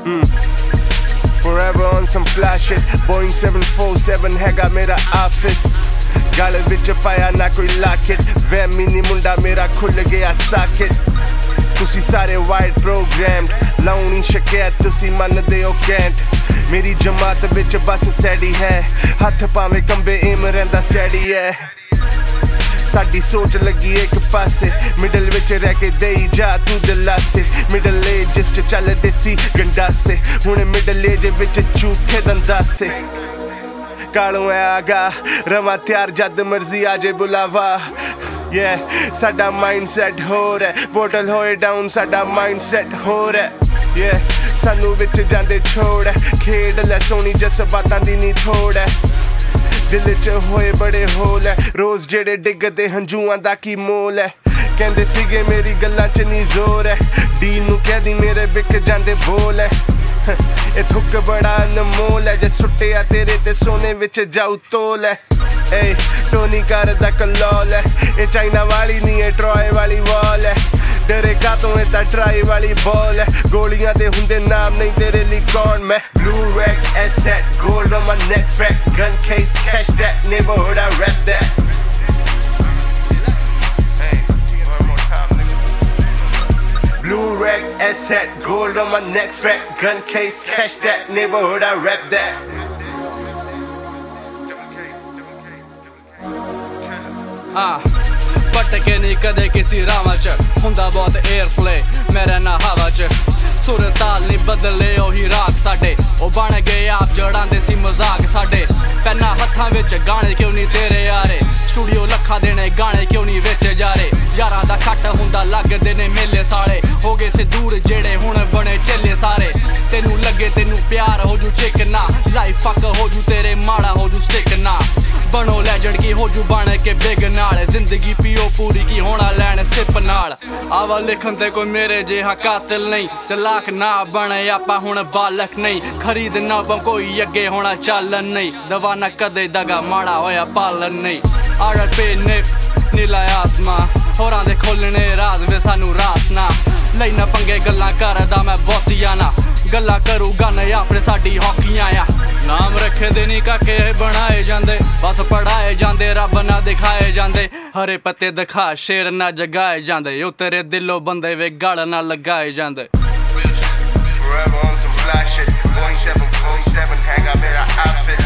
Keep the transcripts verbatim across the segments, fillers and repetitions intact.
Forever on some flash shit. Boeing seven forty-seven हैगा मेरा office. गल विच पाया ना कोई लाकेट. वैमी नी मुंडा मेरा खुल गया साकेट. तुसी सारे वाइड प्रोग्राम्ड. लाउनी शिकायत तुसी मनदे हो कैंट. मेरी जमात विच बस सैडी है. हथ पावे कंबे एम रहिंदा स्टैडी है. साडी सोच लगी एक पासे. मिडल विच रह के देई जा तू दिलासे. मिडल एज च चल देसी गंडासे. हुण मिडल एज विच झूठे दंदासे. कालों है आगा रवा त्यार जद मर्जी आजे बुलावा. Yeah, साडा माइंडसेट हो रहा. बोटल होए डाउन साडा माइंडसेट हो रहा. Yeah, सानू विच जांदे छोड़. खेड लै सोनी जज्बातां दी नी थोड़. दिल च होए बड़े होल है. रोज जेड़े डिगदे हंजूआं दा की मोल है. कहंदे सीगे मेरी गल्लां च नी जोर है. डी नू कह दी मेरे बिक जांदे बोल है. ए थुक बड़ा अनमोल है. जे सुट्टिया तेरे ते सोने विच जाऊ तोल है. ए टोनी करदा कलोल है. ए चाइना वाली नी ए ट्रॉय वाली वॉल है. डरे का तो ए ता ट्राई वाली बॉल है. गोलियां दे हुंदे नाम नहीं तेरे लिए कौन मैं. Blue rack, asset, gold on my neck, fat gun case, cash that, neighborhood I rap that. Hey, one more time, nigga. Blue rack, asset, gold on my neck, fat gun case, cash that, neighborhood I rap that. Ah. भटके नहीं कदे किसी रावा च. हुंदा बहुत AirPlay मैं रहना हवा च. सुर ताल नहीं बदले ओही राग साडे. ओ बन गए आप जड़ांदे सी मजाक साडे. पैना हत्थां विच गाने क्यों नहीं तेरे यारे. स्टूडियो लखा देने गाने क्यों नहीं विच जारे. यारां दा खट हुंदा लगदे ने मेले साले. हो गए से दूर जेड़े हुण बने चेले सारे. तेनू लगे तेनू प्यार हो जू चिकना. लाइफ फक हो जू तेरे माड़ा हो जू स्टिक ना. बनो लैजेंड की हो जू बन के बिग नाल. जिंदगी पियो पूरी की होना लैन सिप नाल. आवा लिखन ते कोई मेरे जिहा कातिल नहीं. चलाक ना बने आपा हुण बालक नहीं. खरीद ना कोई अगे होना चालन नहीं. दवाना कदे दगा माड़ा होया पालन नहीं. आड़ पे निप नीला आसमां. होरां दे खोलने राज वे सानू रास ना. लेना पंगे गल्लां करदा मैं बहुतियां ना. गल्लां करूगा नहीं अपने साडी हॉकियां आ. नाम रखे दे नी काके बनाए जांदे. बस पढ़ाए जांदे रब ना दिखाए जांदे. हरे पत्ते दिखा शेर ना जगाए जांदे. ओ तेरे दिलों बंदे वे गल ना लगाए जांदे. Forever on some fly shit. Boeing seven forty-seven हैगा मेरा office.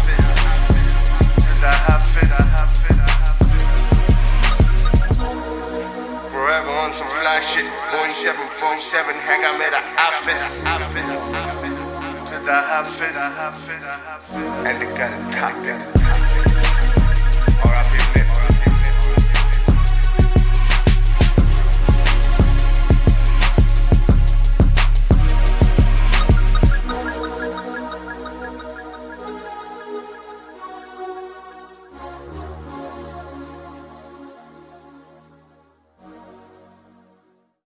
Forever on some fly shit. Boeing seven forty-seven हैगा मेरा office. To the office. And the gun cocked.